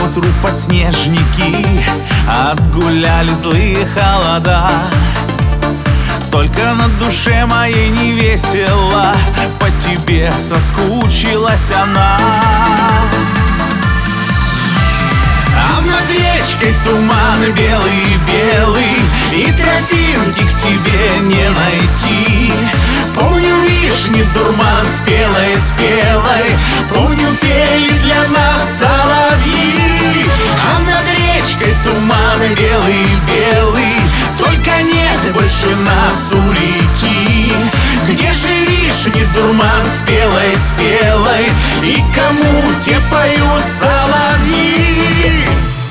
поутру подснежники отгуляли злые холода. Только на душе моей не весело, по тебе соскучилась она. А над речкой туманы белый-белый, и тропинки к тебе не найти. Помню вишни дурман спелой, помню пели для нас соловьи. А над речкой туманы белый-белый, только нет больше нас у реки. Где же вишни дурман спелой, и кому те поют соловьи?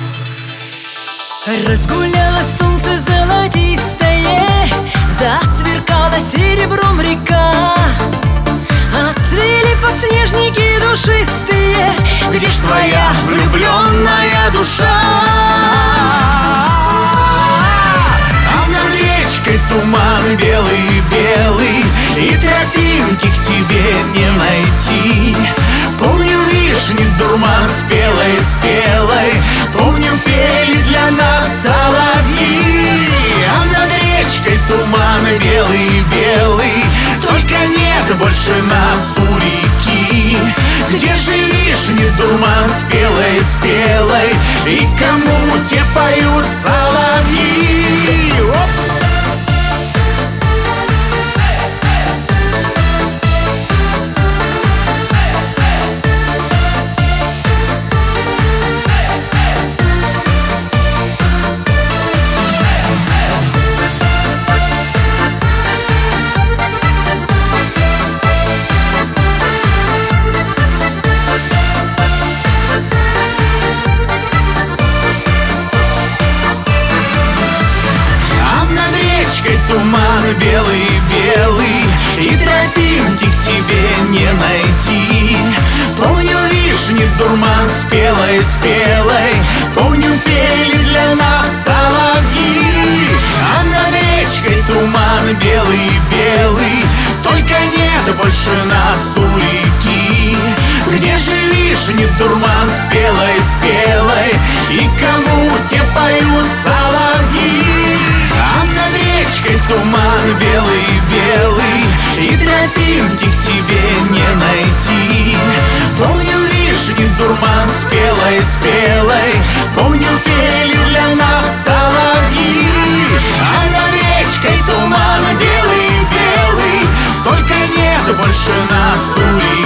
Разгулялось солнце золотистое, засверкала серебром река. Отцвели подснежники душистые, где ж твоя влюбленная душа? А над речкой туманы белый-белый, и тропинки к тебе не найти. Помню вишни дурман спелой, помню пели для нас соловьи. А над речкой туманы белый-белый, только нет больше нас у реки. Где же вишни дурман спелой, и кому те поют соловьи? Туманы белый-белый, и тропинки к тебе не найти. Помню вишни дурман спелой, помню пели для нас соловьи. А над речкой туман белый-белый, только нет больше нас у реки. Где же вишни дурман спелой, и кому те поют соловьи? А над речкой туман белый-белый, и тропинки к тебе не найти. Помню вишни дурман спелой, помню пели для нас соловьи. А над речкой туман белый-белый, только нет больше нас у реки.